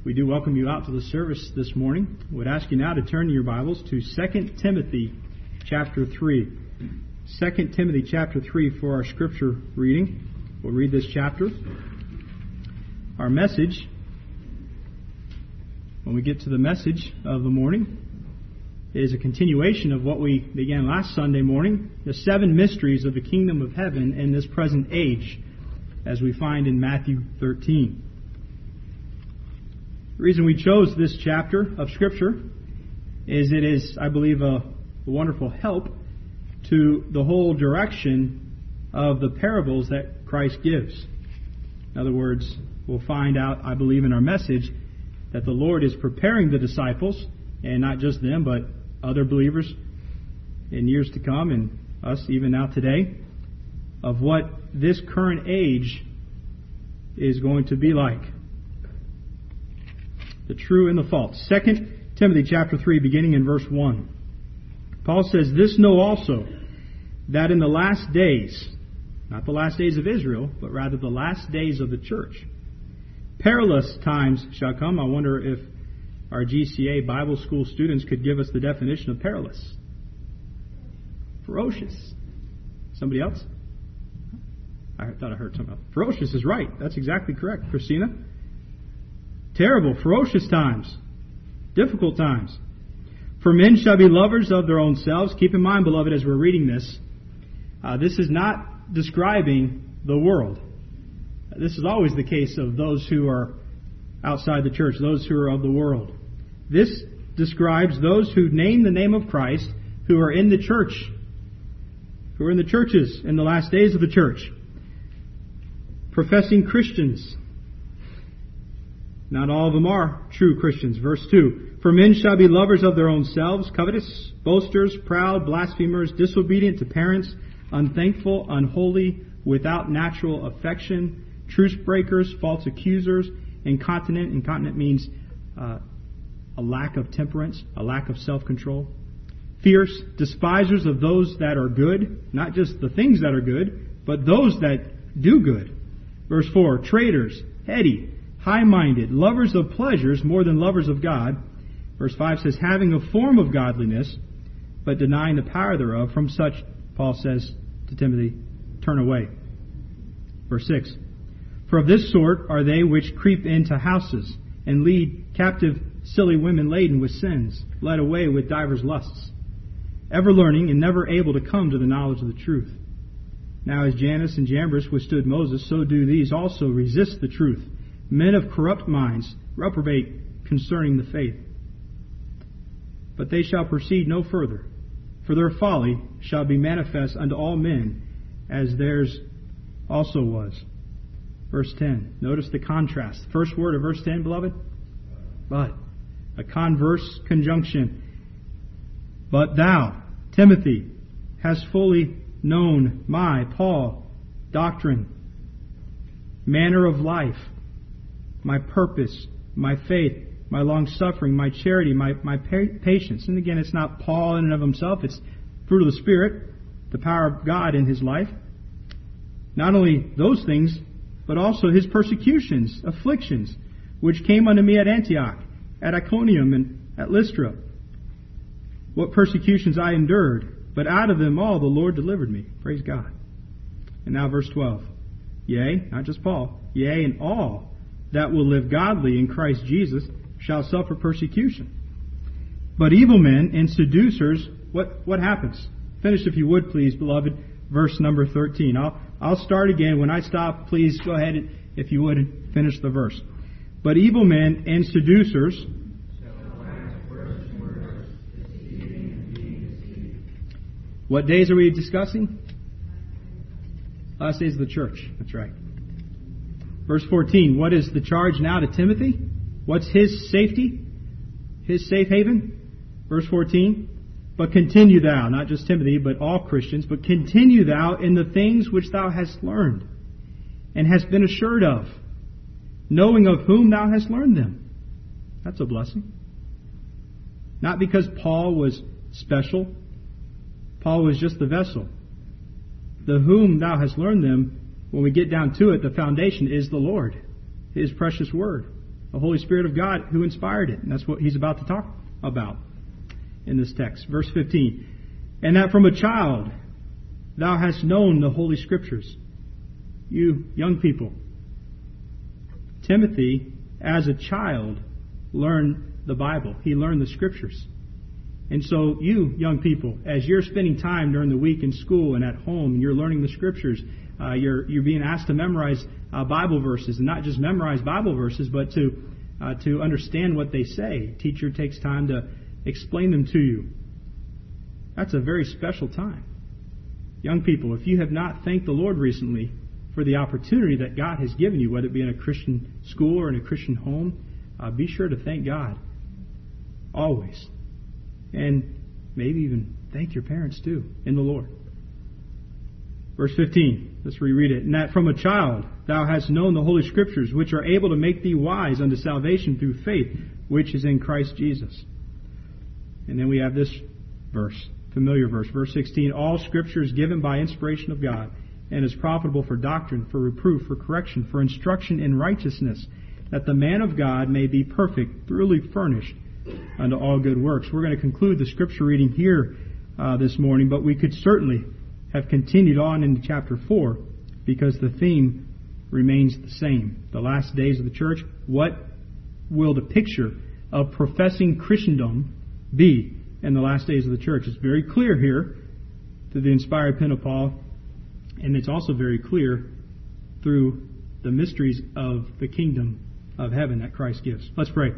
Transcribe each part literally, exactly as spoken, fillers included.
We do welcome you out to the service this morning. I would ask you now to turn your Bibles to Second Timothy chapter three. Second Timothy chapter three for our scripture reading. We'll read this chapter. Our message, when we get to the message of the morning, is a continuation of what we began last Sunday morning, the seven mysteries of the kingdom of heaven in this present age, as we find in Matthew thirteen. The reason we chose this chapter of Scripture is it is, I believe, a, a wonderful help to the whole direction of the parables that Christ gives. In other words, we'll find out, I believe, in our message that the Lord is preparing the disciples, and not just them, but other believers in years to come, and us even now today, of what this current age is going to be like. The true and the false. Second Timothy chapter three, beginning in verse one. Paul says, "This know also, that in the last days," not the last days of Israel, but rather the last days of the church, "perilous times shall come." I wonder if our G C A Bible school students could give us the definition of perilous. Ferocious. Somebody else? I thought I heard something else. Ferocious is right. That's exactly correct, Christina. Terrible, ferocious times. Difficult times. "For men shall be lovers of their own selves." Keep in mind, beloved, as we're reading this, uh, this is not describing the world. This is always the case of those who are outside the church, those who are of the world. This describes those who name the name of Christ, who are in the church, who are in the churches in the last days of the church. Professing Christians. Not all of them are true Christians. Verse two, "For men shall be lovers of their own selves, covetous, boasters, proud, blasphemers, disobedient to parents, unthankful, unholy, without natural affection, truce breakers, false accusers, incontinent." Incontinent means uh, a lack of temperance, a lack of self-control. "Fierce, despisers of those that are good," not just the things that are good, but those that do good. Verse four, "Traitors, heady, high-minded, lovers of pleasures more than lovers of God." Verse five says, "Having a form of godliness, but denying the power thereof. From such," Paul says to Timothy, "turn away." Verse six, "For of this sort are they which creep into houses, and lead captive silly women laden with sins, led away with divers lusts, ever learning and never able to come to the knowledge of the truth. Now as Jannes and Jambres withstood Moses, so do these also resist the truth. Men of corrupt minds reprobate concerning the faith. But they shall proceed no further, for their folly shall be manifest unto all men, as theirs also was." Verse ten. Notice the contrast. First word of verse ten, beloved. But. A converse conjunction. "But thou, Timothy, hast fully known my," Paul, "doctrine, manner of life, my purpose, my faith, my long-suffering, my charity, my, my patience." And again, it's not Paul in and of himself. It's fruit of the Spirit, the power of God in his life. Not only those things, but also his persecutions, afflictions, which came unto me at Antioch, at Iconium, and at Lystra. What persecutions I endured, but out of them all the Lord delivered me. Praise God. And now verse twelve. "Yea," not just Paul, "yea, and all that will live godly in Christ Jesus shall suffer persecution. But evil men and seducers," what, what happens? Finish, if you would, please, beloved, verse number thirteen. I'll, I'll start again. When I stop, please go ahead, and, if you would, and finish the verse. "But evil men and seducers," what days are we discussing? Last days of the church. That's right. Verse fourteen, what is the charge now to Timothy? What's his safety? His safe haven? Verse fourteen, "But continue thou," not just Timothy, but all Christians, "but continue thou in the things which thou hast learned, and hast been assured of, knowing of whom thou hast learned them." That's a blessing. Not because Paul was special. Paul was just the vessel. The whom thou hast learned them, when we get down to it, the foundation is the Lord, His precious Word. The Holy Spirit of God who inspired it. And that's what he's about to talk about in this text. Verse fifteen. And that from a child thou hast known the Holy Scriptures. You young people. Timothy, as a child, learned the Bible. He learned the Scriptures. And so you, young people, as you're spending time during the week in school and at home, and you're learning the Scriptures, uh, you're you're being asked to memorize uh, Bible verses, and not just memorize Bible verses, but to uh, to understand what they say. Teacher takes time to explain them to you. That's a very special time. Young people, if you have not thanked the Lord recently for the opportunity that God has given you, whether it be in a Christian school or in a Christian home, uh, be sure to thank God. Always. And maybe even thank your parents too, in the Lord. Verse fifteen, let's reread it. And that from a child thou hast known the Holy Scriptures, which are able to make thee wise unto salvation through faith, which is in Christ Jesus. And then we have this verse, familiar verse, verse sixteen. All Scripture is given by inspiration of God, and is profitable for doctrine, for reproof, for correction, for instruction in righteousness, that the man of God may be perfect, thoroughly furnished unto all good works. We're going to conclude the Scripture reading here uh, this morning, but we could certainly have continued on into chapter four, because the theme remains the same. The last days of the church. What will the picture of professing Christendom be in the last days of the church? It's very clear here through the inspired pen of Paul, and it's also very clear through the mysteries of the kingdom of heaven that Christ gives. Let's pray.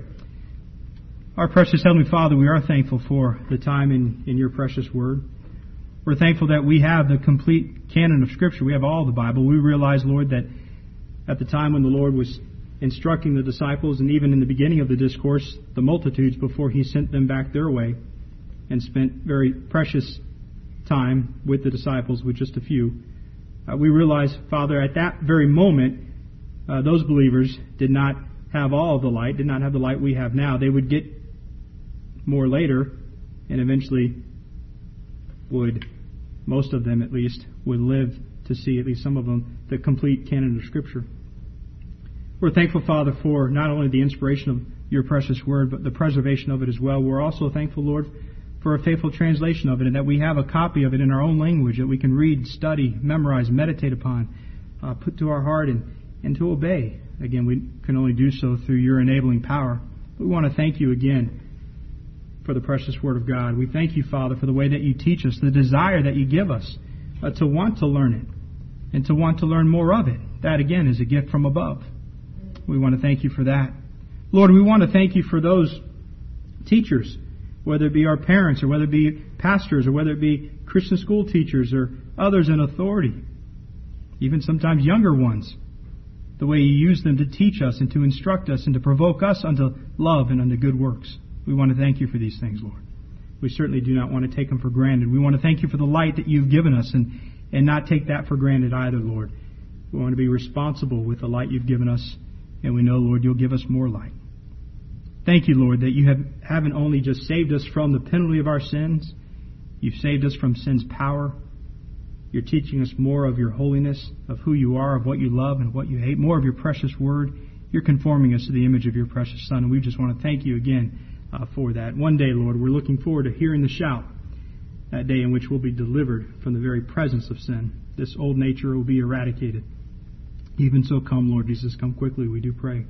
Our precious Heavenly Father, we are thankful for the time in, in your precious Word. We're thankful that we have the complete canon of Scripture. We have all the Bible. We realize, Lord, that at the time when the Lord was instructing the disciples, and even in the beginning of the discourse, the multitudes, before He sent them back their way and spent very precious time with the disciples, with just a few, uh, we realize, Father, at that very moment, uh, those believers did not have all of the light, did not have the light we have now. They would get more later, and eventually would, most of them at least, would live to see, at least some of them, the complete canon of Scripture. We're thankful, Father, for not only the inspiration of your precious Word, but the preservation of it as well. We're also thankful, Lord, for a faithful translation of it, and that we have a copy of it in our own language that we can read, study, memorize, meditate upon, uh, put to our heart, and, and to obey. Again, we can only do so through your enabling power. We want to thank you again for the precious Word of God. We thank you, Father, for the way that you teach us, the desire that you give us uh, to want to learn it and to want to learn more of it. That, again, is a gift from above. We want to thank you for that. Lord, we want to thank you for those teachers, whether it be our parents or whether it be pastors or whether it be Christian school teachers or others in authority, even sometimes younger ones, the way you use them to teach us and to instruct us and to provoke us unto love and unto good works. We want to thank you for these things, Lord. We certainly do not want to take them for granted. We want to thank you for the light that you've given us and, and not take that for granted either, Lord. We want to be responsible with the light you've given us, and we know, Lord, you'll give us more light. Thank you, Lord, that you have, haven't only just saved us from the penalty of our sins, you've saved us from sin's power. You're teaching us more of your holiness, of who you are, of what you love and what you hate, more of your precious Word. You're conforming us to the image of your precious Son, and we just want to thank you again uh, for that. One day, Lord, we're looking forward to hearing the shout, that day in which we'll be delivered from the very presence of sin. This old nature will be eradicated. Even so, come, Lord Jesus, come quickly, we do pray.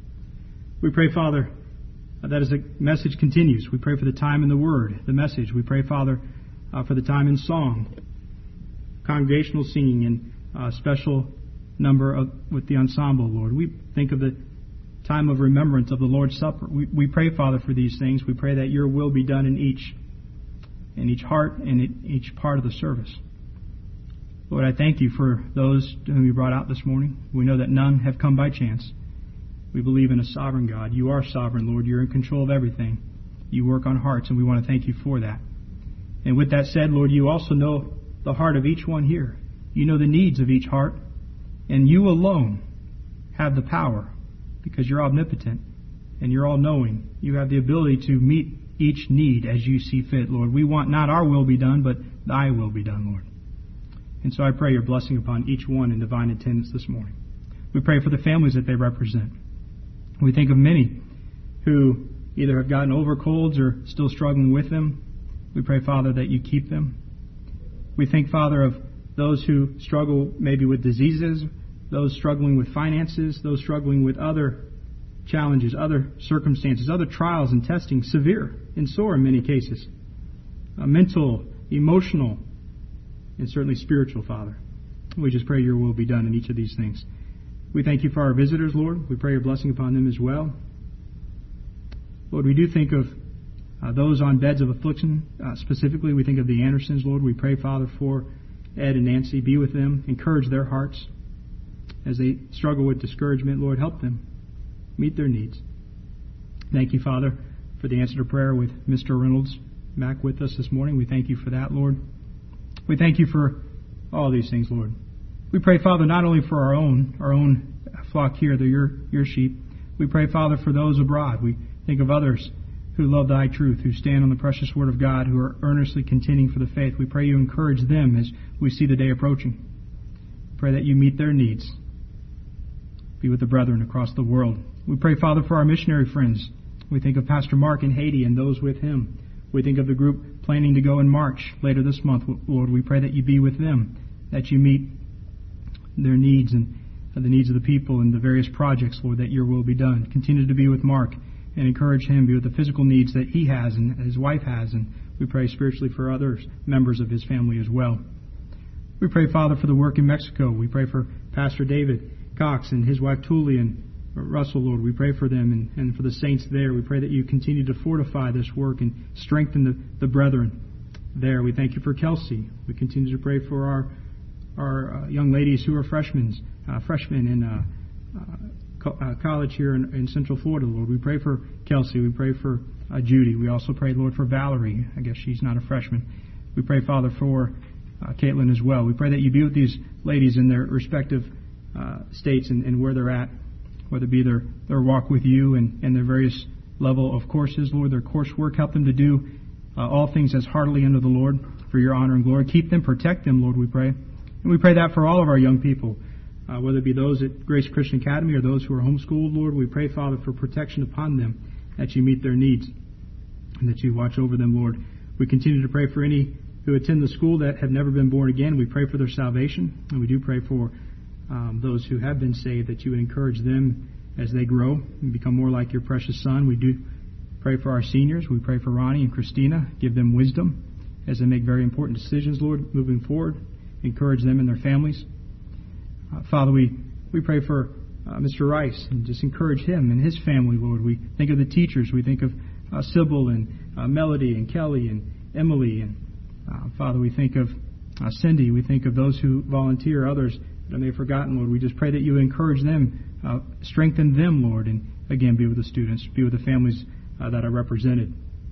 We pray, Father, that as the message continues, we pray for the time in the Word, the message. We pray, Father, uh, for the time in song, congregational singing, and uh, special number of, with the ensemble, Lord. We think of the time of remembrance of the Lord's Supper. We, we pray, Father, for these things. We pray that your will be done in each, in each heart and in each part of the service. Lord, I thank you for those whom you brought out this morning. We know that none have come by chance. We believe in a sovereign God. You are sovereign, Lord. You're in control of everything. You work on hearts, and we want to thank you for that. And with that said, Lord, you also know the heart of each one here. You know the needs of each heart, and you alone have the power, because you're omnipotent and you're all-knowing. You have the ability to meet each need as you see fit, Lord. We want not our will be done, but thy will be done, Lord. And so I pray your blessing upon each one in divine attendance this morning. We pray for the families that they represent. We think of many who either have gotten over colds or still struggling with them. We pray, Father, that you keep them. We think, Father, of those who struggle maybe with diseases, those struggling with finances, those struggling with other challenges, other circumstances, other trials and testing, severe and sore in many cases, uh, mental, emotional, and certainly spiritual, Father. We just pray your will be done in each of these things. We thank you for our visitors, Lord. We pray your blessing upon them as well. Lord, we do think of uh, those on beds of affliction. Uh, specifically, we think of the Andersons, Lord. We pray, Father, for Ed and Nancy. Be with them. Encourage their hearts as they struggle with discouragement. Lord, help them. Meet their needs. Thank you, Father, for the answer to prayer with Mister Reynolds back with us this morning. We thank you for that, Lord. We thank you for all these things, Lord. We pray, Father, not only for our own, our own flock here, they're your, your sheep. We pray, Father, for those abroad. We think of others who love thy truth, who stand on the precious word of God, who are earnestly contending for the faith. We pray you encourage them as we see the day approaching. Pray that you meet their needs. Be with the brethren across the world. We pray, Father, for our missionary friends. We think of Pastor Mark in Haiti and those with him. We think of the group planning to go in March later this month. Lord, we pray that you be with them, that you meet their needs and the needs of the people and the various projects, Lord, that your will be done. Continue to be with Mark and encourage him, be with the physical needs that he has and his wife has, and we pray spiritually for others, members of his family as well. We pray, Father, for the work in Mexico. We pray for Pastor David Cox and his wife Tuli and Russell, Lord. We pray for them and, and for the saints there. We pray that you continue to fortify this work and strengthen the, the brethren there. We thank you for Kelsey. We continue to pray for our our uh, young ladies who are freshmen, uh, freshmen in uh, uh, co- uh, college here in, in Central Florida, Lord. We pray for Kelsey. We pray for uh, Judy. We also pray, Lord, for Valerie. I guess she's not a freshman. We pray, Father, for uh, Caitlin as well. We pray that you be with these ladies in their respective uh, states and, and where they're at, whether it be their, their walk with you and, and their various level of courses, Lord, their coursework. Help them to do uh, all things as heartily unto the Lord for your honor and glory. Keep them, protect them, Lord, we pray. And we pray that for all of our young people, uh, whether it be those at Grace Christian Academy or those who are homeschooled, Lord. We pray, Father, for protection upon them, that you meet their needs and that you watch over them, Lord. We continue to pray for any who attend the school that have never been born again. We pray for their salvation, and we do pray for um, those who have been saved, that you would encourage them as they grow and become more like your precious Son. We do pray for our seniors. We pray for Ronnie and Christina. Give them wisdom as they make very important decisions, Lord, moving forward. Encourage them and their families. Uh, Father, we, we pray for uh, Mister Rice and just encourage him and his family, Lord. We think of the teachers. We think of uh, Sybil and uh, Melody and Kelly and Emily. And uh, Father, we think of uh, Cindy. We think of those who volunteer, others that I may have forgotten, Lord. We just pray that you encourage them, uh, strengthen them, Lord, and again, be with the students, be with the families uh, that are represented.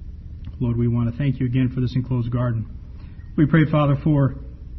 Lord, we want to thank you again for this enclosed garden. We pray, Father, for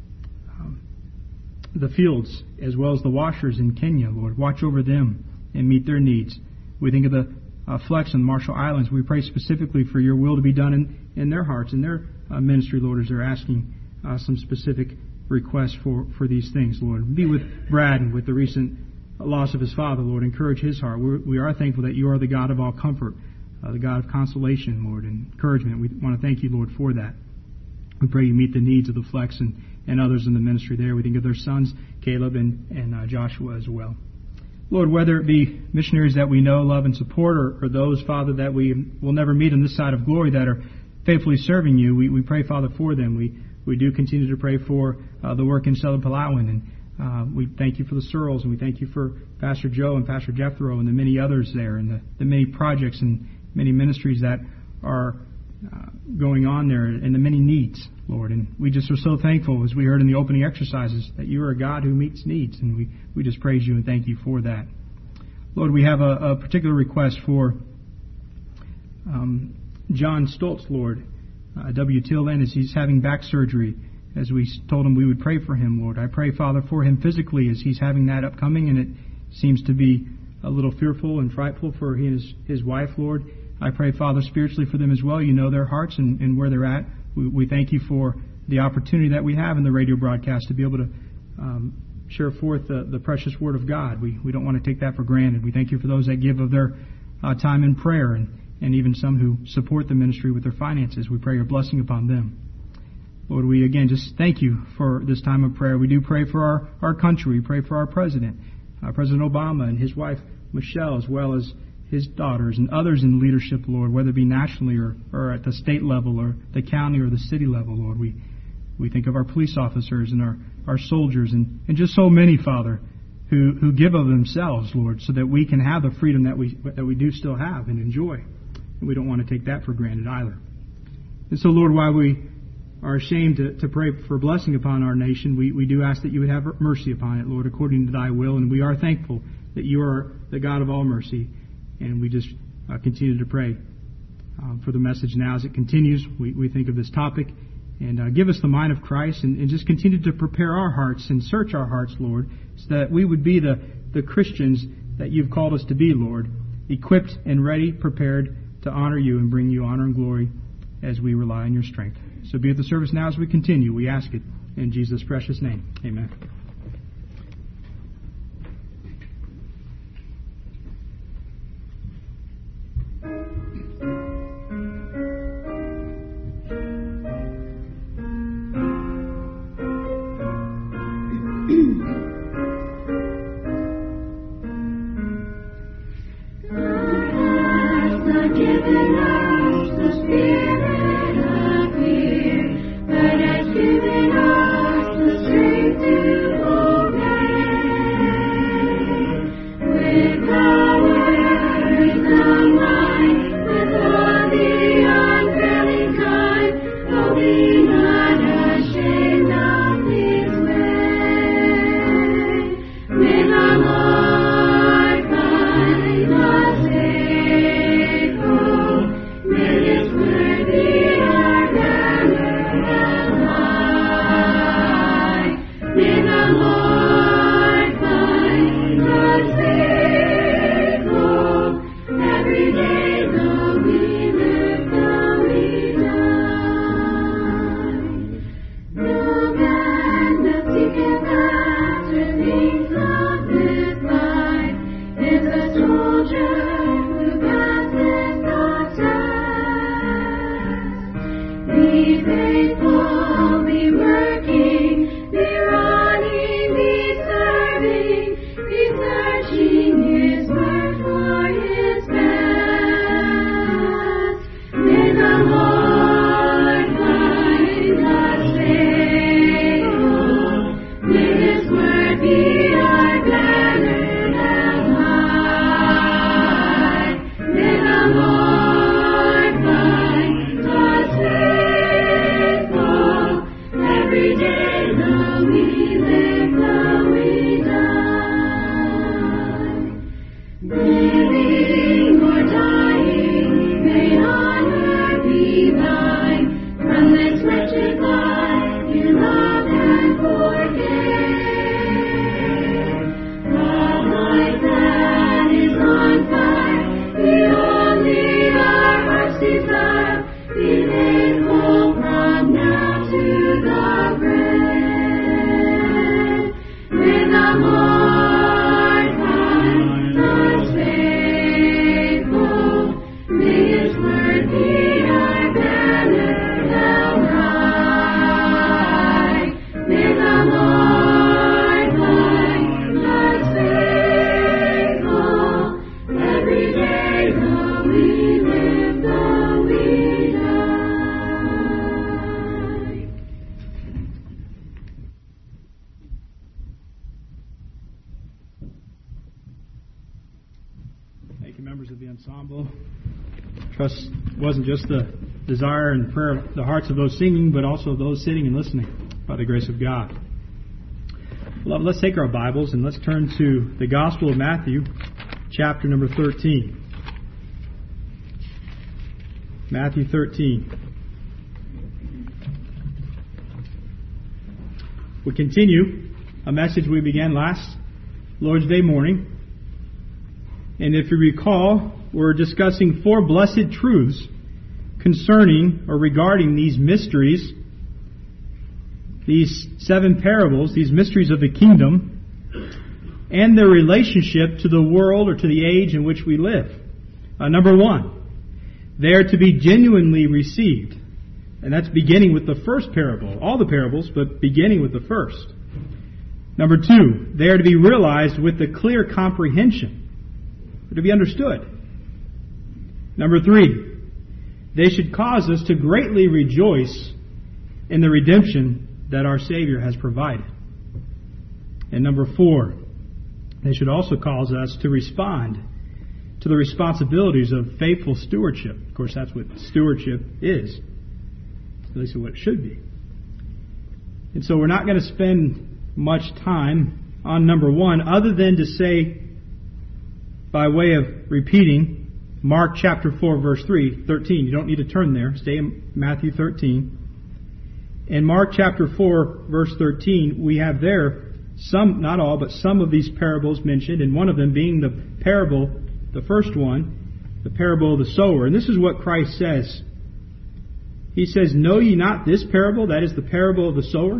the fields as well as the washers in Kenya, Lord. Watch over them and meet their needs. We think of the uh, Flex and Marshall Islands. We pray specifically for your will to be done in, in their hearts, in their uh, ministry, Lord, as they're asking uh, some specific requests for, for these things, Lord. Be with Brad and with the recent loss of his father, Lord. Encourage his heart. We're, we are thankful that you are the God of all comfort, uh, the God of consolation, Lord, and encouragement. We want to thank you, Lord, for that. We pray you meet the needs of the Flex and and others in the ministry there. We think of their sons, Caleb and, and uh, Joshua as well. Lord, whether it be missionaries that we know, love, and support, or, or those, Father, that we will never meet on this side of glory that are faithfully serving you, we, we pray, Father, for them. We we do continue to pray for uh, the work in Southern Palawan, and uh, we thank you for the Searles, and we thank you for Pastor Joe and Pastor Jethro and the many others there, and the, the many projects and many ministries that are uh, going on there, and the many needs, Lord. And we just are so thankful, as we heard in the opening exercises, that you are a God who meets needs, and we, we just praise you and thank you for that. Lord, we have a, a particular request for um, John Stoltz, Lord, uh, W. Tillman, as he's having back surgery. As we told him we would pray for him, Lord. I pray, Father, for him physically as he's having that upcoming, and it seems to be a little fearful and frightful for he and his, his wife, Lord. I pray, Father, spiritually for them as well. You know their hearts and, and where they're at. We, we thank you for the opportunity that we have in the radio broadcast to be able to um, share forth the, the precious Word of God. We, we don't want to take that for granted. We thank you for those that give of their uh, time in prayer, and, and even some who support the ministry with their finances. We pray your blessing upon them. Lord, we again just thank you for this time of prayer. We do pray for our, our country. We pray for our President, uh, President Obama and his wife Michelle, as well as his daughters and others in leadership, Lord, whether it be nationally or, or at the state level or the county or the city level, Lord. We we think of our police officers and our, our soldiers and, and just so many, Father, who, who give of themselves, Lord, so that we can have the freedom that we that we do still have and enjoy. And we don't want to take that for granted either. And so, Lord, while we are ashamed to, to pray for blessing upon our nation, we, we do ask that you would have mercy upon it, Lord, according to thy will. And we are thankful that you are the God of all mercy. And we just uh, continue to pray um, for the message now as it continues. We, we think of this topic. And uh, give us the mind of Christ, and, and just continue to prepare our hearts and search our hearts, Lord, so that we would be the, the Christians that you've called us to be, Lord, equipped and ready, prepared to honor you and bring you honor and glory as we rely on your strength. So be at the service now as we continue. We ask it in Jesus' precious name. Amen. Trust wasn't just the desire and prayer of the hearts of those singing, but also those sitting and listening by the grace of God. Well, let's take our Bibles and let's turn to the Gospel of Matthew, chapter number thirteen. Matthew thirteen. We continue a message we began last Lord's Day morning. And if you recall, we're discussing four blessed truths concerning or regarding these mysteries, these seven parables, these mysteries of the kingdom and their relationship to the world or to the age in which we live. Uh, number one, they are to be genuinely received. And that's beginning with the first parable. All the parables, but beginning with the first. Number two, they are to be realized with the clear comprehension. They're to be understood. Number three, they should cause us to greatly rejoice in the redemption that our Savior has provided. And number four, they should also cause us to respond to the responsibilities of faithful stewardship. Of course, that's what stewardship is. At least what it should be. And so we're not going to spend much time on number one, other than to say, by way of repeating, Mark chapter four, verse three, thirteen. You don't need to turn there. Stay in Matthew thirteen. In Mark chapter four, verse thirteen, we have there some, not all, but some of these parables mentioned, and one of them being the parable, the first one, the parable of the sower. And this is what Christ says. He says, "Know ye not this parable?" That is the parable of the sower.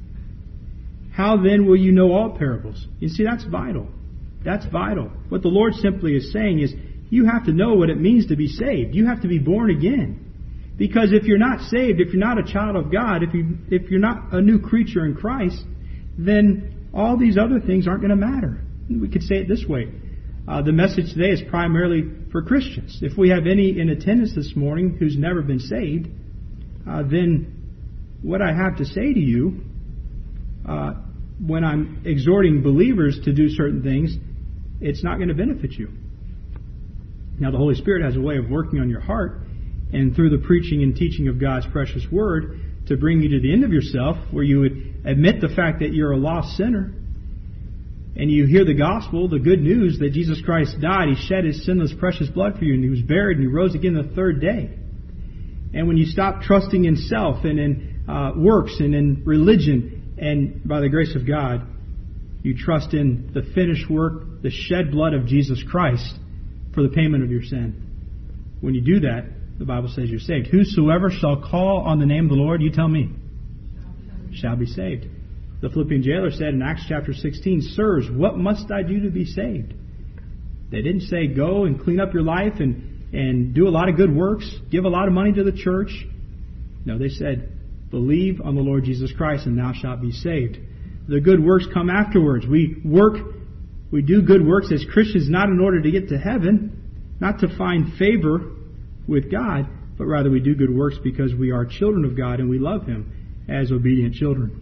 "How then will you know all parables?" You see, that's vital. That's vital. What the Lord simply is saying is, you have to know what it means to be saved. You have to be born again. Because if you're not saved, if you're not a child of God, if you if you're not a new creature in Christ, then all these other things aren't going to matter. We could say it this way. Uh, the message today is primarily for Christians. If we have any in attendance this morning who's never been saved, Uh, then what I have to say to you uh, when I'm exhorting believers to do certain things, it's not going to benefit you. Now, the Holy Spirit has a way of working on your heart and through the preaching and teaching of God's precious Word to bring you to the end of yourself, where you would admit the fact that you're a lost sinner and you hear the gospel, the good news that Jesus Christ died, He shed His sinless precious blood for you, and He was buried and He rose again the third day. And when you stop trusting in self and in uh, works and in religion, and by the grace of God, you trust in the finished work, the shed blood of Jesus Christ for the payment of your sin. When you do that, the Bible says you're saved. Whosoever shall call on the name of the Lord, you tell me, shall be saved. The Philippian jailer said in Acts chapter sixteen, "Sirs, what must I do to be saved?" They didn't say, go and clean up your life and and do a lot of good works, give a lot of money to the church. No, they said, believe on the Lord Jesus Christ and thou shalt be saved. The good works come afterwards. We work, we do good works as Christians not in order to get to heaven, not to find favor with God, but rather we do good works because we are children of God and we love Him as obedient children.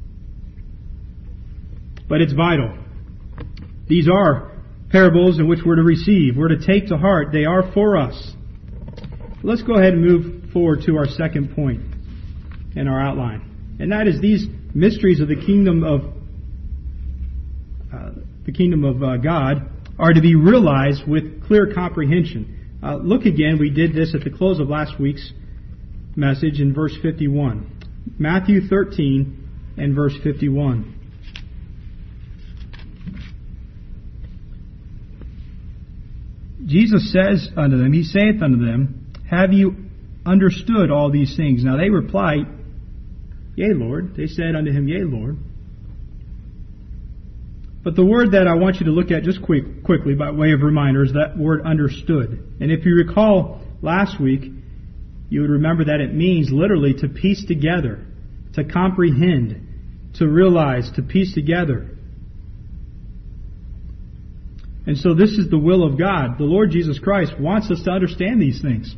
But it's vital. These are parables in which we're to receive, we're to take to heart. They are for us. Let's go ahead and move forward to our second point in our outline, and that is these mysteries of the kingdom of uh, the kingdom of uh, God are to be realized with clear comprehension. Uh, look again. We did this at the close of last week's message in verse fifty-one, Matthew thirteen and verse fifty-one. Jesus says unto them, He saith unto them, Have you understood all these things? Now they replied, Yea, Lord. They said unto Him, Yea, Lord. But the word that I want you to look at just quick, quickly by way of reminder is that word understood. And if you recall last week, you would remember that it means literally to piece together, to comprehend, to realize, to piece together. And so this is the will of God. The Lord Jesus Christ wants us to understand these things.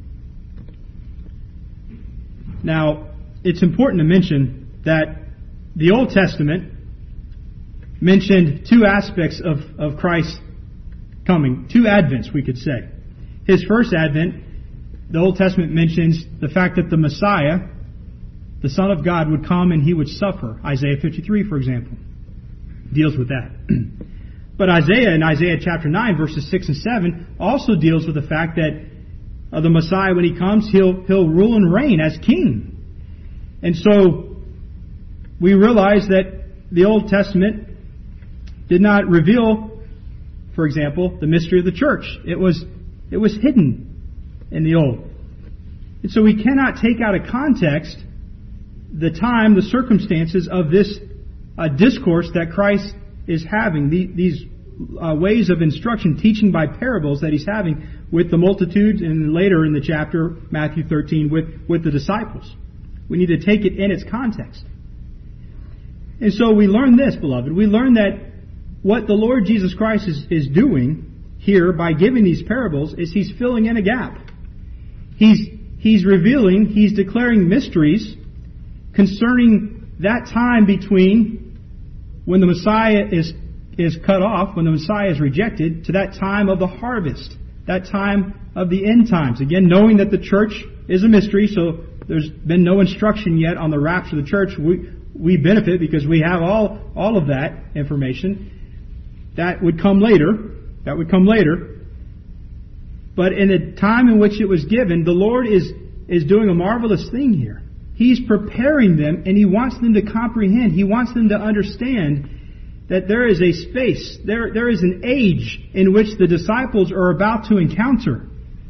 Now, it's important to mention that the Old Testament mentioned two aspects of, of Christ's coming. Two advents, we could say. His first advent, the Old Testament mentions the fact that the Messiah, the Son of God, would come and He would suffer. Isaiah fifty-three, for example, deals with that. But Isaiah, in Isaiah chapter nine, verses six and seven, also deals with the fact that uh, the Messiah, when He comes, He'll He'll rule and reign as King. And so we realize that the Old Testament did not reveal, for example, the mystery of the church. It was it was hidden in the Old. And so we cannot take out of context the time, the circumstances of this uh, discourse that Christ is having, the, these uh, ways of instruction, teaching by parables that He's having with the multitudes, and later in the chapter, Matthew thirteen, with, with the disciples. We need to take it in its context. And so we learn this, beloved. We learn that what the Lord Jesus Christ is, is doing here by giving these parables is He's filling in a gap. He's, he's revealing, He's declaring mysteries concerning that time between when the Messiah is, is cut off, when the Messiah is rejected, to that time of the harvest, that time of the end times. Again, knowing that the church is a mystery, so there's been no instruction yet on the rapture of the church. We, we benefit because we have all, all of that information. That would come later. That would come later. But in the time in which it was given, the Lord is, is doing a marvelous thing here. He's preparing them, and He wants them to comprehend. He wants them to understand that there is a space, there, there is an age in which the disciples are about to encounter,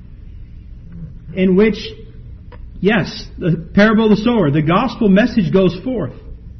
in which, yes, the parable of the sower, the gospel message goes forth.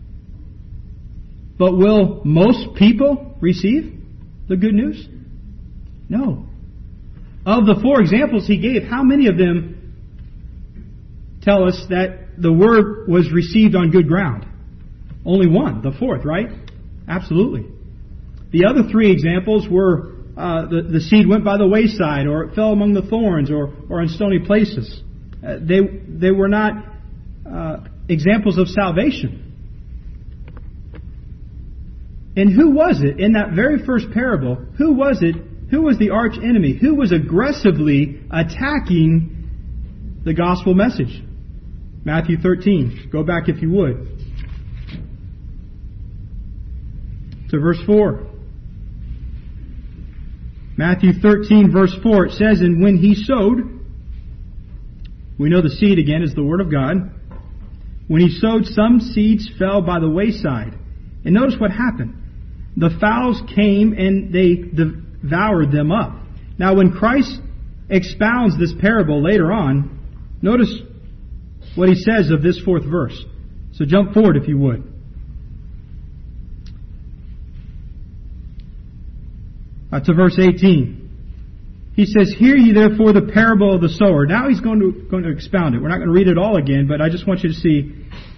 But will most people receive the good news? No. Of the four examples He gave, how many of them tell us that the word was received on good ground? Only one, the fourth, right? Absolutely. The other three examples were uh, the, the seed went by the wayside, or it fell among the thorns, or, or in stony places. Uh, they, they were not uh, examples of salvation. And who was it in that very first parable? Who was it? Who was the arch enemy? Who was aggressively attacking the gospel message? Matthew thirteen. Go back if you would to verse four. Matthew thirteen, verse four. It says, "And when he sowed," we know the seed again is the Word of God. "When he sowed, some seeds fell by the wayside." And notice what happened. The fowls came and they devoured them up. Now when Christ expounds this parable later on, notice what He says of this fourth verse. So jump forward if you would. Uh, to verse eighteen. He says, "Hear ye therefore the parable of the sower." Now He's going to, going to expound it. We're not going to read it all again, but I just want you to see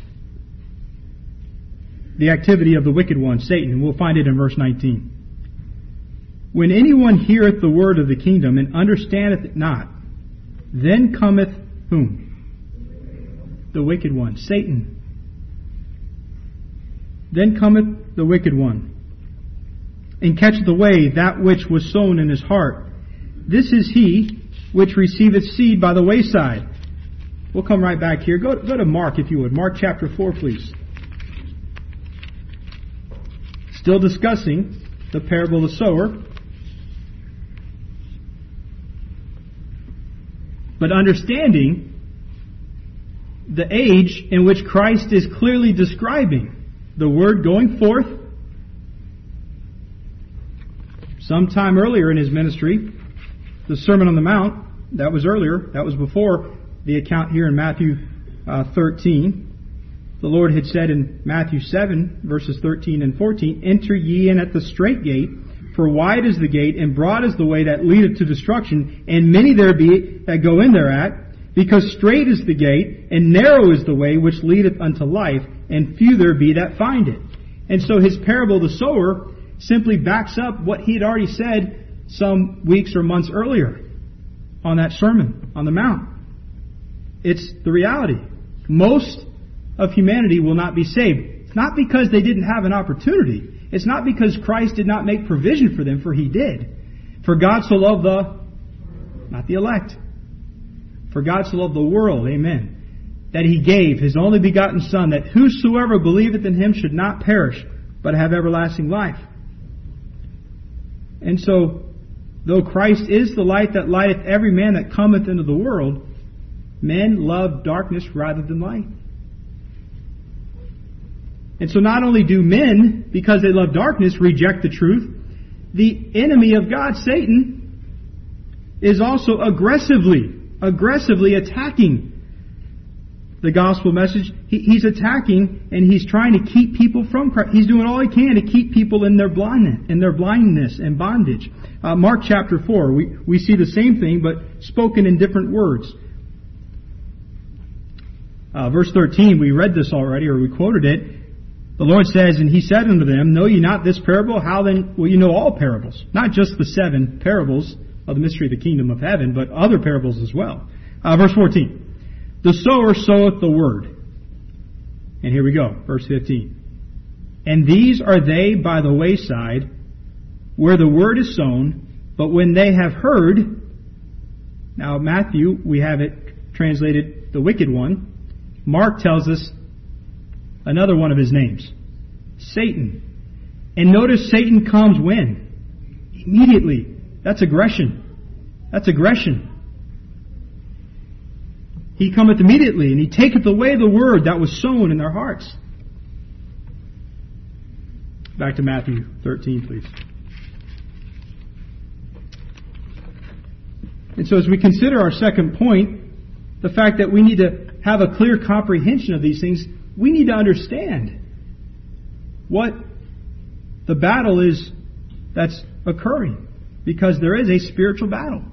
the activity of the wicked one, Satan. We'll find it in verse nineteen. "When anyone heareth the word of the kingdom and understandeth it not, then cometh" whom? The wicked one, Satan. "Then cometh the wicked one, and catcheth away that which was sown in his heart. This is he which receiveth seed by the wayside." We'll come right back here. Go, go to Mark, if you would. Mark chapter four, please. Still discussing the parable of the sower, but understanding the age in which Christ is clearly describing the word going forth. Sometime earlier in His ministry, the Sermon on the Mount, that was earlier, that was before the account here in Matthew uh, thirteen. The Lord had said in Matthew seven, verses thirteen and fourteen, "Enter ye in at the strait gate, for wide is the gate, and broad is the way that leadeth to destruction, and many there be that go in thereat. Because strait is the gate, and narrow is the way which leadeth unto life, and few there be that find it." And so His parable of the sower simply backs up what He had already said some weeks or months earlier on that Sermon on the Mount. It's the reality. Most of humanity will not be saved. It's not because they didn't have an opportunity. It's not because Christ did not make provision for them, for He did. "For God so loved the," not the elect. "For God so loved the world," amen, "that He gave His only begotten Son, that whosoever believeth in Him should not perish, but have everlasting life." And so, though Christ is the light that lighteth every man that cometh into the world, men love darkness rather than light. And so not only do men, because they love darkness, reject the truth, the enemy of God, Satan, is also aggressively, aggressively attacking the gospel message, he, he's attacking and he's trying to keep people from Christ. He's doing all he can to keep people in their blindness, in their blindness and bondage. Uh, Mark chapter four, we, we see the same thing, but spoken in different words. Uh, verse thirteen, we read this already, or we quoted it. The Lord says, and He said unto them, Know ye not this parable? How then will you know all parables? Not just the seven parables of the mystery of the kingdom of heaven, but other parables as well. Uh, verse fourteen. The sower soweth the word. And here we go, verse fifteen. And these are they by the wayside, where the word is sown, but when they have heard, now Matthew, we have it translated the wicked one. Mark tells us another one of his names, Satan. And notice Satan comes when? Immediately. That's aggression. That's aggression. He cometh immediately, and he taketh away the word that was sown in their hearts. Back to Matthew thirteen, please. And so as we consider our second point, the fact that we need to have a clear comprehension of these things, we need to understand what the battle is that's occurring, because there is a spiritual battle.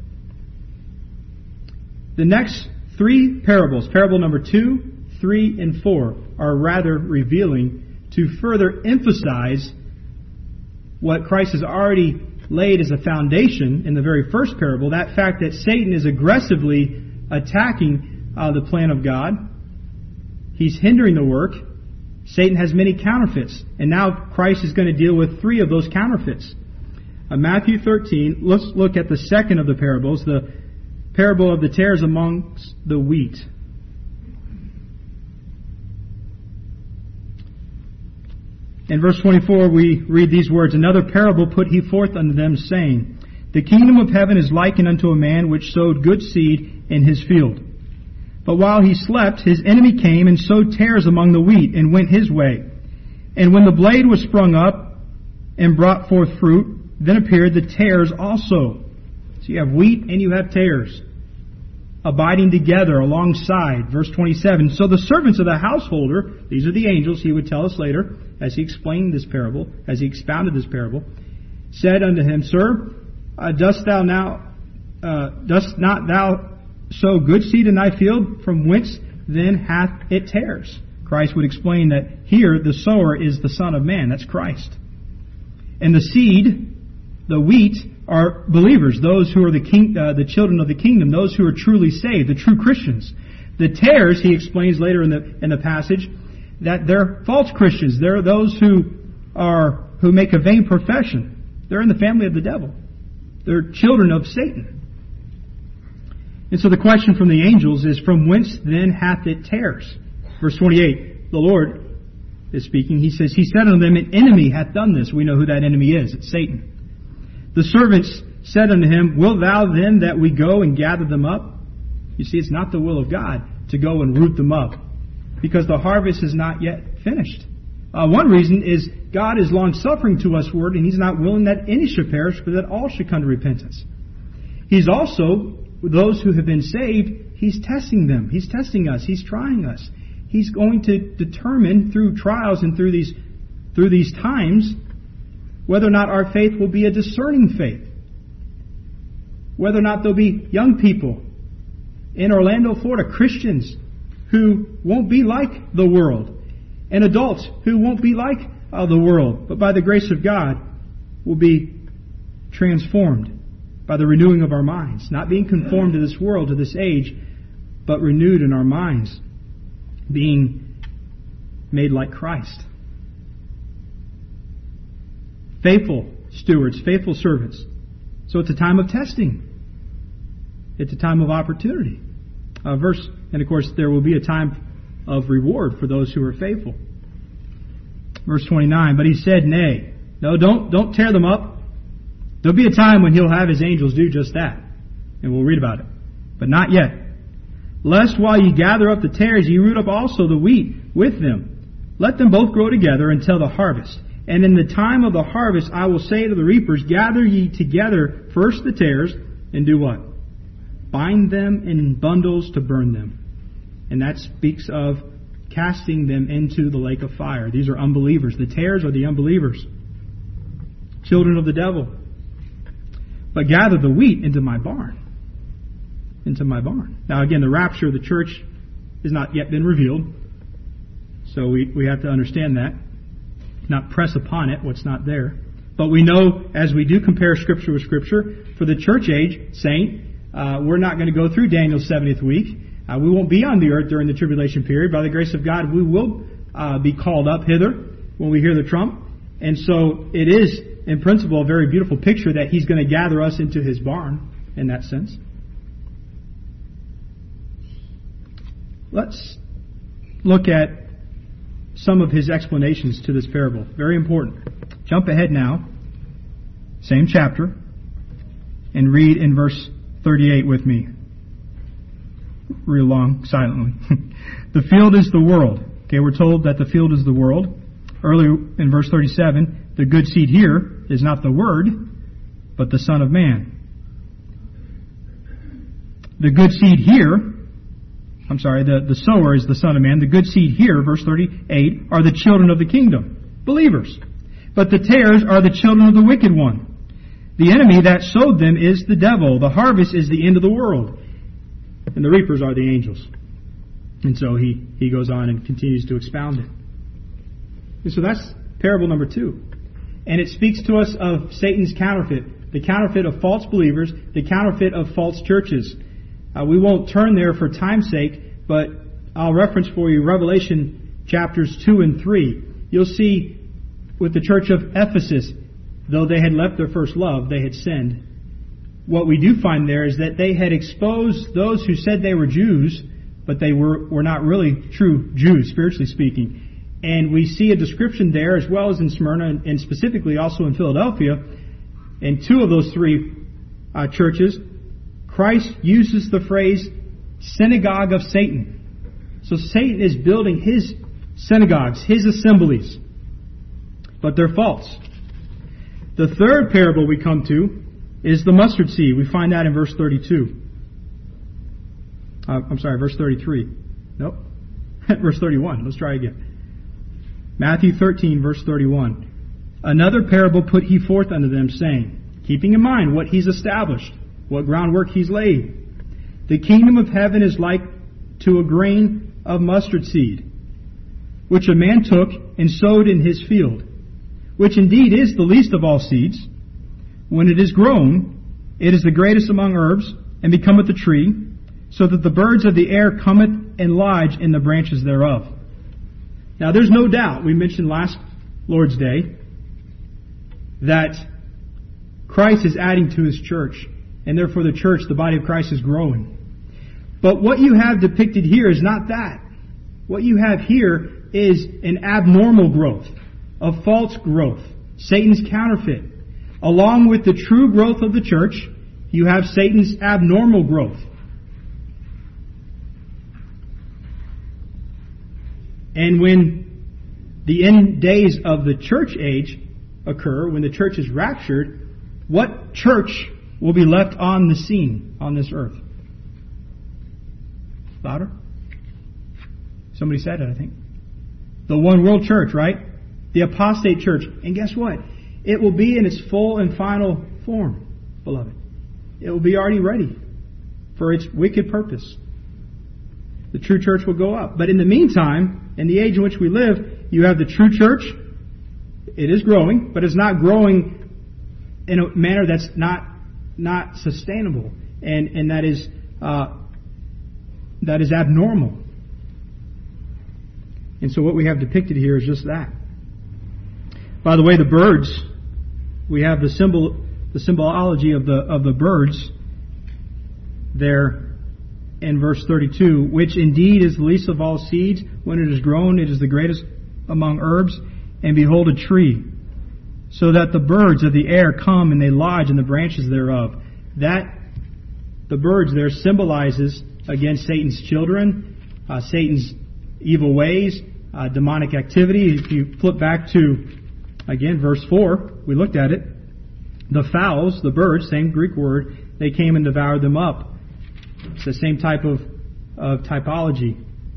The next three parables, parable number two, three, and four, are rather revealing to further emphasize what Christ has already laid as a foundation in the very first parable, that fact that Satan is aggressively attacking uh, the plan of God. He's hindering the work. Satan has many counterfeits. And now Christ is going to deal with three of those counterfeits. Uh, Matthew thirteen, let's look at the second of the parables, the parable of the tares amongst the wheat. In verse twenty-four we read these words, Another parable put he forth unto them, saying, The kingdom of heaven is likened unto a man which sowed good seed in his field. But while he slept, his enemy came and sowed tares among the wheat, and went his way. And when the blade was sprung up and brought forth fruit, then appeared the tares also. So you have wheat and you have tares abiding together alongside. Verse twenty-seven, So the servants of the householder, these are the angels, he would tell us later, as he explained this parable, as he expounded this parable, said unto him, Sir, uh, dost thou now, uh, dost not thou sow good seed in thy field? From whence then hath it tares? Christ would explain that here the sower is the Son of Man. That's Christ. And the seed, the wheat, are believers, those who are the king, uh, the children of the kingdom, those who are truly saved, the true Christians. The tares, he explains later in the in the passage, that they're false Christians. They're those who are who make a vain profession. They're in the family of the devil. They're children of Satan. And so the question from the angels is, From whence then hath it tares? Verse twenty-eight, the Lord is speaking. He says, He said unto them, An enemy hath done this. We know who that enemy is. It's Satan. The servants said unto him, Wilt thou then that we go and gather them up? You see, it's not the will of God to go and root them up, because the harvest is not yet finished. Uh, one reason is God is long-suffering to us word, and He's not willing that any should perish, but that all should come to repentance. He's also, those who have been saved, He's testing them. He's testing us. He's trying us. He's going to determine through trials and through these through these times whether or not our faith will be a discerning faith. Whether or not there'll be young people in Orlando, Florida, Christians who won't be like the world, and adults who won't be like uh, the world, but by the grace of God will be transformed by the renewing of our minds. Not being conformed to this world, to this age, but renewed in our minds, being made like Christ. Faithful stewards, faithful servants. So it's a time of testing. It's a time of opportunity. Uh, verse, and of course there will be a time of reward for those who are faithful. Verse twenty-nine, But he said, Nay, no, don't don't tear them up. There'll be a time when He'll have His angels do just that. And we'll read about it. But not yet. Lest while ye gather up the tares, ye root up also the wheat with them. Let them both grow together until the harvest. And in the time of the harvest I will say to the reapers, Gather ye together first the tares, and do what? Bind them in bundles to burn them. And that speaks of casting them into the lake of fire. These are unbelievers. The tares are the unbelievers, children of the devil. But gather the wheat into my barn. Into my barn. Now again, the rapture of the church has not yet been revealed. So we, we have to understand that. Not press upon it what's not there. But we know, as we do compare Scripture with Scripture, for the church age saint, uh, we're not going to go through Daniel's seventieth week. Uh, we won't be on the earth during the tribulation period. By the grace of God, we will uh, be called up hither when we hear the trump. And so it is, in principle, a very beautiful picture that He's going to gather us into His barn in that sense. Let's look at some of His explanations to this parable. Very important. Jump ahead now, same chapter, and read in verse thirty-eight with me. Read along silently. The field is the world. Okay, we're told that the field is the world. Earlier in verse thirty-seven, the good seed here is not the Word, but the Son of Man. The good seed here, I'm sorry, the, the sower is the Son of Man. The good seed here, verse thirty-eight, are the children of the kingdom, believers. But the tares are the children of the wicked one. The enemy that sowed them is the devil. The harvest is the end of the world. And the reapers are the angels. And so he, he goes on and continues to expound it. And so that's parable number two. And it speaks to us of Satan's counterfeit. The counterfeit of false believers. The counterfeit of false churches. Uh, we won't turn there for time's sake, but I'll reference for you Revelation chapters two and three. You'll see with the church of Ephesus, though they had left their first love, they had sinned. What we do find there is that they had exposed those who said they were Jews, but they were, were not really true Jews, spiritually speaking. And we see a description there, as well as in Smyrna, and, and specifically also in Philadelphia. In two of those three uh, churches, Christ uses the phrase synagogue of Satan. So Satan is building his synagogues, his assemblies. But they're false. The third parable we come to is the mustard seed. We find that in verse thirty-two. Uh, I'm sorry, verse thirty-three. Nope. Verse thirty-one. Let's try again. Matthew thirteen, verse thirty-one. Another parable put he forth unto them, saying, keeping in mind what he's established, what groundwork he's laid. The kingdom of heaven is like to a grain of mustard seed, which a man took and sowed in his field, which indeed is the least of all seeds. When it is grown, it is the greatest among herbs, and becometh a tree, so that the birds of the air cometh and lodge in the branches thereof. Now there's no doubt, we mentioned last Lord's Day, that Christ is adding to His church, and therefore the church, the body of Christ, is growing. But what you have depicted here is not that. What you have here is an abnormal growth, a false growth, Satan's counterfeit. Along with the true growth of the church, you have Satan's abnormal growth. And when the end days of the church age occur, when the church is raptured, what church will be left on the scene on this earth? Louder? Somebody said it, I think. The one world church, right? The apostate church. And guess what? It will be in its full and final form, beloved. It will be already ready for its wicked purpose. The true church will go up. But in the meantime, in the age in which we live, you have the true church. It is growing, but it's not growing in a manner that's not not sustainable, and and that is uh, that is abnormal. And so what we have depicted here is just that. By the way, the birds, we have the symbol, the symbology of the of the birds there in verse thirty-two, which indeed is the least of all seeds. When it is grown, it is the greatest among herbs. And behold, a tree, so that the birds of the air come and they lodge in the branches thereof. That, the birds there, symbolizes, again, Satan's children, uh, Satan's evil ways, uh, demonic activity. If you flip back to, again, verse four, we looked at it. The fowls, the birds, same Greek word, they came and devoured them up. It's the same type of, of typology.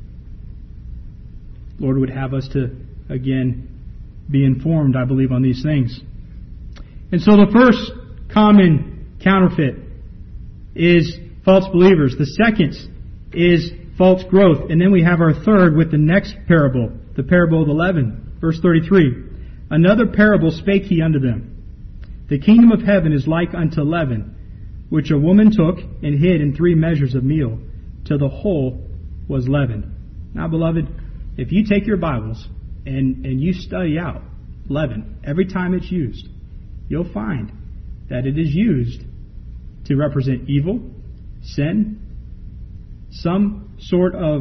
Lord would have us to, again, be informed, I believe, on these things. And so the first common counterfeit is false believers. The second is false growth. And then we have our third with the next parable, the parable of the leaven. Verse thirty-three. Another parable spake he unto them. The kingdom of heaven is like unto leaven, which a woman took and hid in three measures of meal, till the whole was leavened. Now, beloved, if you take your Bibles and, and you study out leaven every time it's used, you'll find that it is used to represent evil, sin, some sort of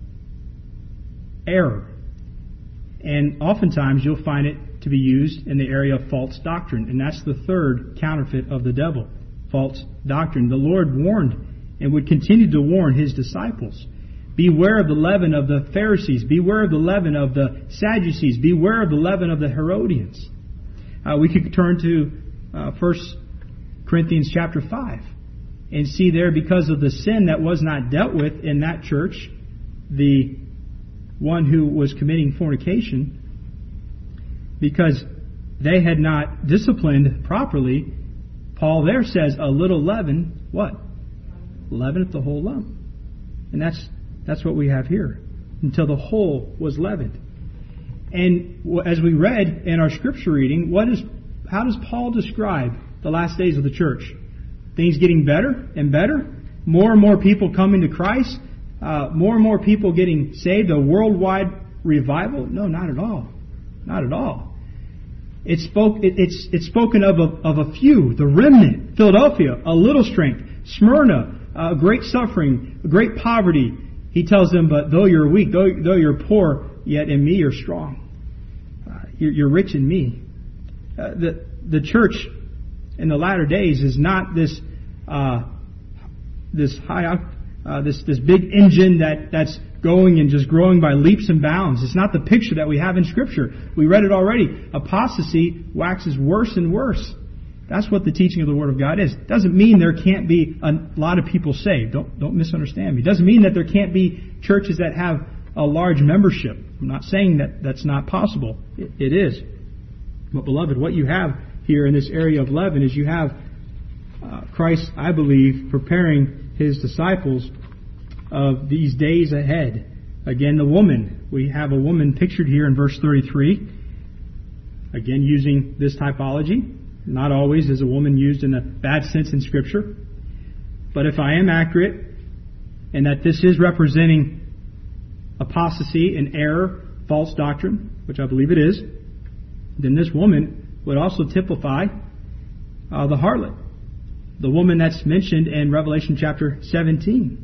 error. And oftentimes you'll find it to be used in the area of false doctrine. And that's the third counterfeit of the devil, false doctrine. The Lord warned and would continue to warn His disciples. Beware of the leaven of the Pharisees. Beware of the leaven of the Sadducees. Beware of the leaven of the Herodians. Uh, we could turn to uh, First Corinthians chapter five and see there, because of the sin that was not dealt with in that church, the one who was committing fornication, because they had not disciplined properly, Paul there says, a little leaven, what? Leaveneth the whole lump. And that's that's what we have here. Until the whole was leavened. And as we read in our scripture reading, what is how does Paul describe the last days of the church? Things getting better and better? More and more people coming to Christ? Uh, more and more people getting saved? A worldwide revival? No, not at all. Not at all. It spoke. It, it's it's spoken of a, of a few, the remnant, Philadelphia, a little strength, Smyrna, uh, great suffering, great poverty. He tells them, but though you're weak, though though you're poor, yet in me you're strong. Uh, you're, you're rich in me. Uh, the the church in the latter days is not this uh, this high uh, this this big engine that that's going and just growing by leaps and bounds. It's not the picture that we have in Scripture. We read it already. Apostasy waxes worse and worse. That's what the teaching of the Word of God is. It doesn't mean there can't be a lot of people saved. Don't don't misunderstand me. It doesn't mean that there can't be churches that have a large membership. I'm not saying that that's not possible. It, it is. But beloved, what you have here in this area of leaven is you have uh, Christ, I believe, preparing His disciples of these days ahead. Again, the woman. We have a woman pictured here in verse thirty-three. Again, using this typology. Not always is a woman used in a bad sense in Scripture. But if I am accurate, and that this is representing apostasy and error, false doctrine, which I believe it is, then this woman would also typify uh, the harlot, the woman that's mentioned in Revelation chapter seventeen.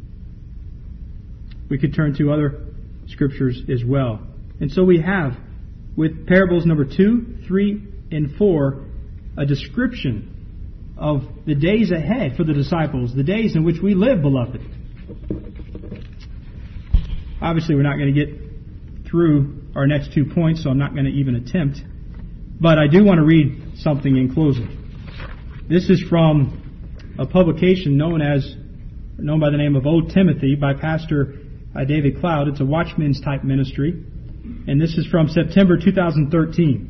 We could turn to other scriptures as well. And so we have, with parables number two, three, and four, a description of the days ahead for the disciples, the days in which we live, beloved. Obviously, we're not going to get through our next two points, so I'm not going to even attempt. But I do want to read something in closing. This is from a publication known as, known by the name of Old Timothy by Pastor uh, David Cloud. It's a Watchmen's type ministry. And this is from September two thousand thirteen.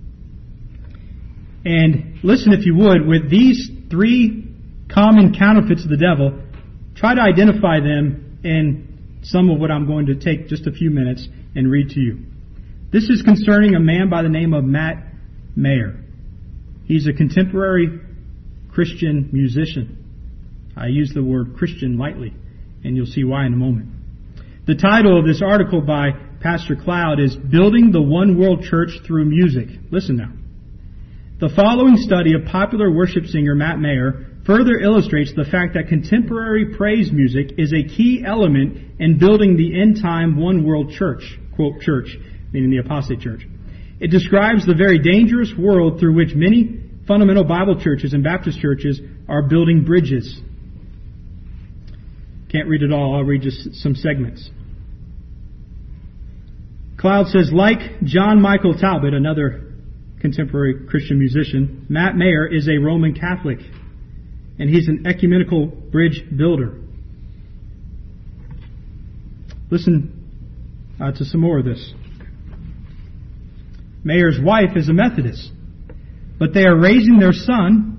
And listen, if you would, with these three common counterfeits of the devil, try to identify them in some of what I'm going to take just a few minutes and read to you. This is concerning a man by the name of Matt Mayer. He's a contemporary Christian musician. I use the word Christian lightly, and you'll see why in a moment. The title of this article by Pastor Cloud is Building the One World Church Through Music. Listen now. The following study of popular worship singer Matt Mayer further illustrates the fact that contemporary praise music is a key element in building the end-time one world church, quote, church, meaning the apostate church. It describes the very dangerous world through which many fundamental Bible churches and Baptist churches are building bridges. Can't read it all. I'll read just some segments. Cloud says, like John Michael Talbot, another contemporary Christian musician, Matt Mayer is a Roman Catholic, and he's an ecumenical bridge builder. Listen uh, to some more of this. Mayer's wife is a Methodist, but they are raising their son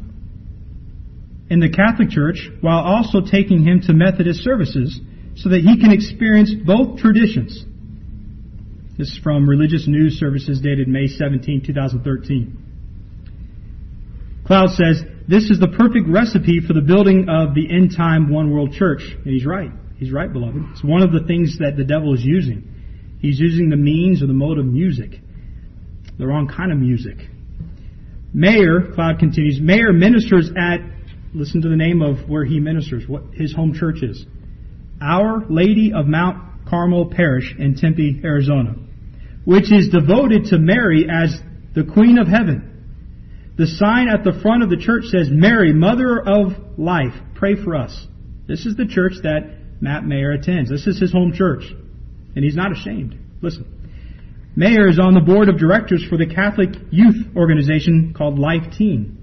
in the Catholic Church while also taking him to Methodist services so that he can experience both traditions. This is from Religious News Services dated May seventeenth, twenty thirteen. Cloud says, this is the perfect recipe for the building of the end-time one-world church. And he's right. He's right, beloved. It's one of the things that the devil is using. He's using the means or the mode of music. The wrong kind of music. Mayer, Cloud continues, Mayer ministers at, listen to the name of where he ministers, what his home church is. Our Lady of Mount Carmel Parish in Tempe, Arizona, which is devoted to Mary as the Queen of Heaven. The sign at the front of the church says, Mary, Mother of Life, pray for us. This is the church that Matt Mayer attends. This is his home church. And he's not ashamed. Listen. Mayer is on the board of directors for the Catholic youth organization called Life Teen.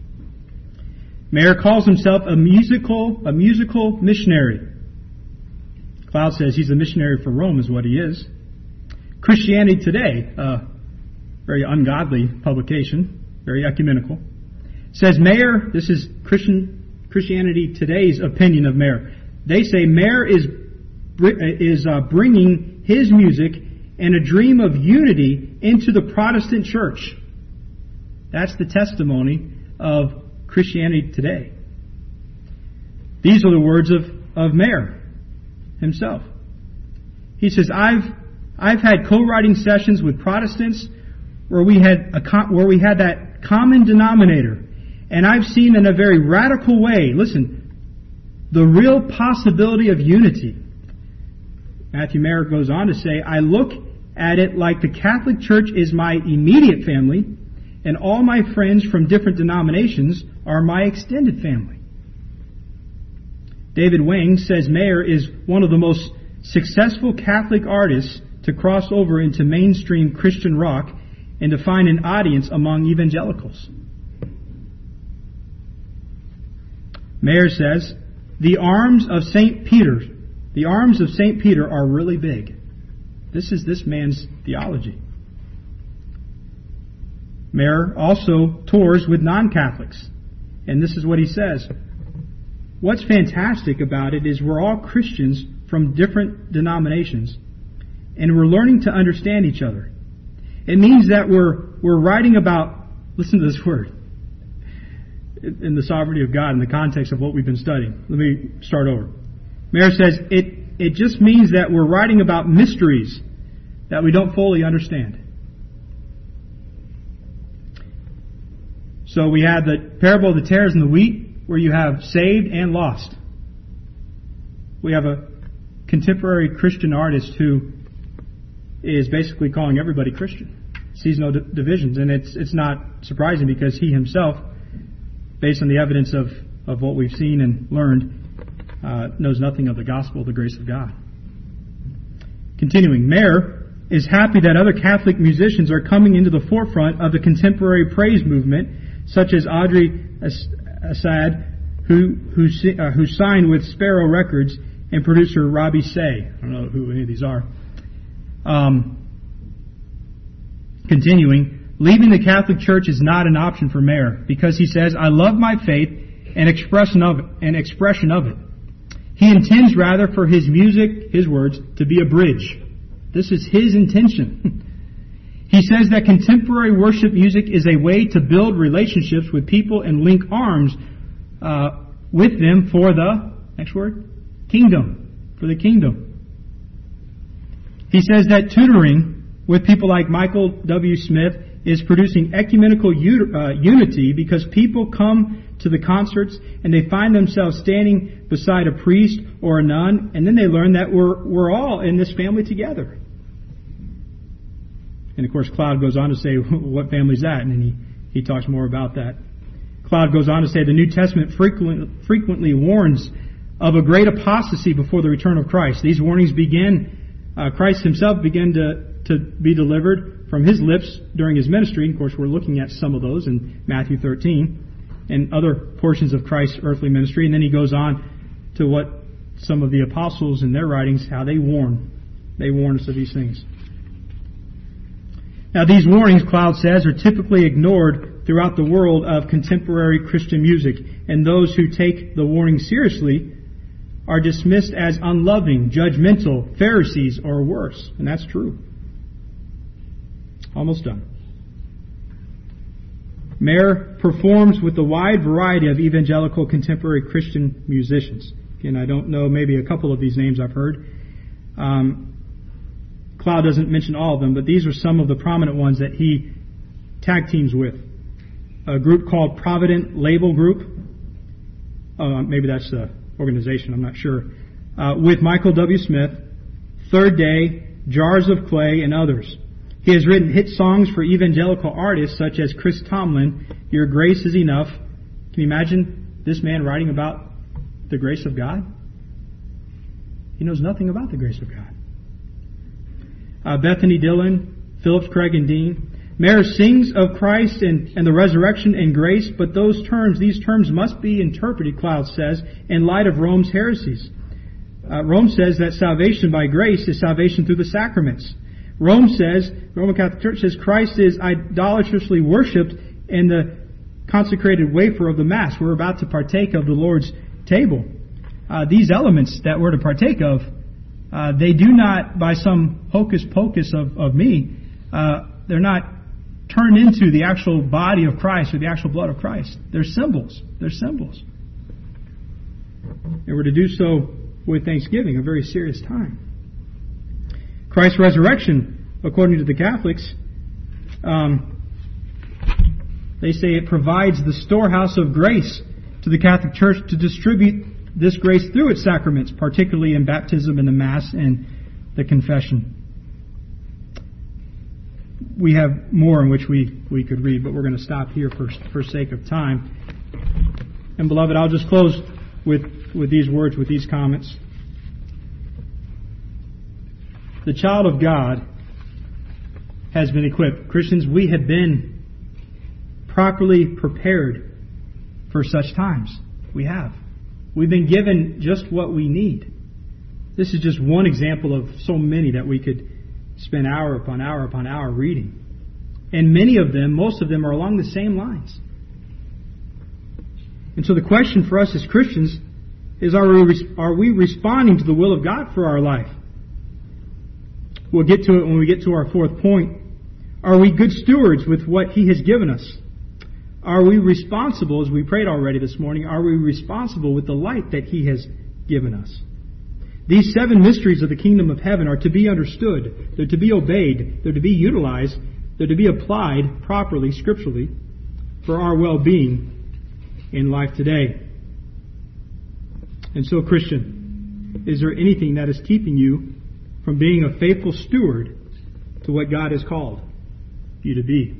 Mayer calls himself a musical, a musical missionary. Cloud says he's a missionary for Rome is what he is. Christianity Today, a very ungodly publication, very ecumenical, says Mayer, this is Christian Christianity Today's opinion of Mayer. They say Mayer is is uh, bringing his music and a dream of unity into the Protestant church. That's the testimony of Christianity Today. These are the words of, of Mayer himself. He says, I've I've had co-writing sessions with Protestants where we had a where we had that common denominator, and I've seen in a very radical way, listen, the real possibility of unity. Matthew Mayer goes on to say, I look at it like the Catholic Church is my immediate family, and all my friends from different denominations are my extended family. David Wang says Mayer is one of the most successful Catholic artists to cross over into mainstream Christian rock and to find an audience among evangelicals. Mayer says, the arms of Saint Peter, the arms of Saint Peter are really big. This is this man's theology. Mayer also tours with non-Catholics. And this is what he says. What's fantastic about it is we're all Christians from different denominations, and we're learning to understand each other. It means that we're we're writing about, listen to this word, in the sovereignty of God in the context of what we've been studying. Let me start over. Mayer says, it, it just means that we're writing about mysteries that we don't fully understand. So we have the parable of the tares and the wheat, where you have saved and lost. We have a contemporary Christian artist who is basically calling everybody Christian. Sees no d- divisions, and it's it's not surprising because he himself, based on the evidence of, of what we've seen and learned, uh, knows nothing of the gospel of the grace of God. Continuing, Mayer is happy that other Catholic musicians are coming into the forefront of the contemporary praise movement, such as Audrey Assad, who who, uh, who signed with Sparrow Records, and producer Robbie Say. I don't know who any of these are. Um, continuing, leaving the Catholic Church is not an option for Mayer because he says, I love my faith and expression of it, an expression of it. He intends rather for his music, his words, to be a bridge. This is his intention. He says that contemporary worship music is a way to build relationships with people and link arms uh, with them for the, next word, kingdom, for the kingdom. He says that tutoring with people like Michael W. Smith is producing ecumenical u- uh, unity because people come to the concerts and they find themselves standing beside a priest or a nun, and then they learn that we're we're all in this family together. And of course, Cloud goes on to say, what family is that? And then he, he talks more about that. Cloud goes on to say the New Testament frequently, frequently warns of a great apostasy before the return of Christ. These warnings begin, uh, Christ himself began to, to be delivered from his lips during his ministry. Of course, we're looking at some of those in Matthew thirteen and other portions of Christ's earthly ministry. And then he goes on to what some of the apostles in their writings, how they warn They warn us of these things. Now, these warnings, Cloud says, are typically ignored throughout the world of contemporary Christian music, and those who take the warning seriously are dismissed as unloving, judgmental, Pharisees, or worse. And that's true. Almost done. Mayer performs with a wide variety of evangelical contemporary Christian musicians. Again, I don't know, maybe a couple of these names I've heard. Um, Cloud doesn't mention all of them, but these are some of the prominent ones that he tag teams with. A group called Provident Label Group. Uh, maybe that's the organization, I'm not sure. Uh, with Michael W. Smith, Third Day, Jars of Clay, and others. He has written hit songs for evangelical artists such as Chris Tomlin, Your Grace is Enough. Can you imagine this man writing about the grace of God? He knows nothing about the grace of God. Uh, Bethany Dillon, Phillips, Craig, and Dean. Mayer sings of Christ and, and the resurrection and grace, but those terms, these terms must be interpreted, Cloud says, in light of Rome's heresies. Uh, Rome says that salvation by grace is salvation through the sacraments. Rome says, the Roman Catholic Church says, Christ is idolatrously worshipped in the consecrated wafer of the Mass. We're about to partake of the Lord's table. Uh, these elements that we're to partake of, uh, they do not, by some hocus pocus of, of me, uh, they're not turned into the actual body of Christ or the actual blood of Christ. They're symbols. They're symbols. And we're to do so with thanksgiving, a very serious time. Christ's resurrection, according to the Catholics, um, they say it provides the storehouse of grace to the Catholic Church to distribute this grace through its sacraments, particularly in baptism and the Mass and the confession. We have more in which we, we could read, but we're going to stop here for, for sake of time. And beloved, I'll just close with, with these words, with these comments. The child of God has been equipped. Christians, we have been properly prepared for such times. We have. We've been given just what we need. This is just one example of so many that we could spend hour upon hour upon hour reading. And many of them, most of them, are along the same lines. And so the question for us as Christians is, are we, are we responding to the will of God for our life? We'll get to it when we get to our fourth point. Are we good stewards with what He has given us? Are we responsible, as we prayed already this morning, are we responsible with the light that He has given us? These seven mysteries of the kingdom of heaven are to be understood. They're to be obeyed. They're to be utilized. They're to be applied properly, scripturally, for our well-being in life today. And so, Christian, is there anything that is keeping you from being a faithful steward to what God has called you to be?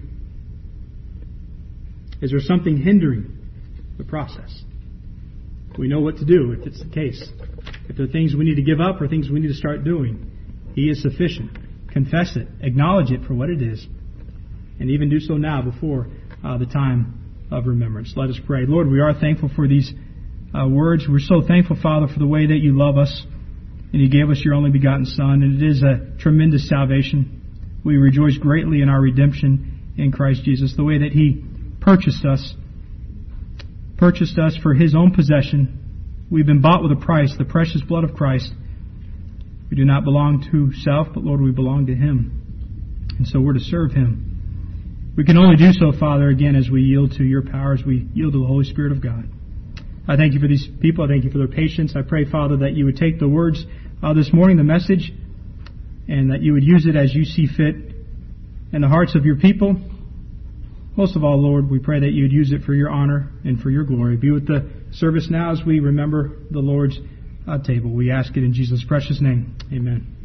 Is there something hindering the process? We know what to do if it's the case. If there are things we need to give up or things we need to start doing, He is sufficient. Confess it. Acknowledge it for what it is. And even do so now before uh, the time of remembrance. Let us pray. Lord, we are thankful for these uh, words. We're so thankful, Father, for the way that You love us. And You gave us Your only begotten Son. And it is a tremendous salvation. We rejoice greatly in our redemption in Christ Jesus. The way that He purchased us. Purchased us for His own possession. We've been bought with a price, the precious blood of Christ. We do not belong to self, but Lord, we belong to Him. And so we're to serve Him. We can only do so, Father, again, as we yield to Your power, as we yield to the Holy Spirit of God. I thank You for these people. I thank You for their patience. I pray, Father, that You would take the words uh, this morning, the message, and that You would use it as You see fit in the hearts of Your people. Most of all, Lord, we pray that You would use it for Your honor and for Your glory. Be with the service now as we remember the Lord's uh, table. We ask it in Jesus' precious name. Amen.